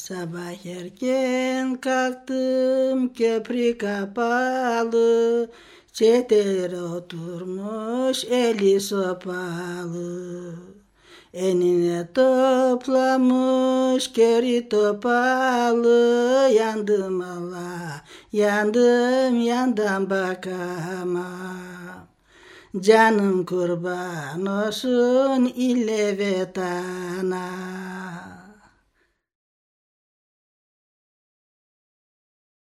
Sabah erken kalktım, köprü kapalı, çeteler oturmuş eli sopalı. Enine toplamış köri topalı, yandım Allah, yandım yandan bakamam. Canım kurban olsun ille vatana.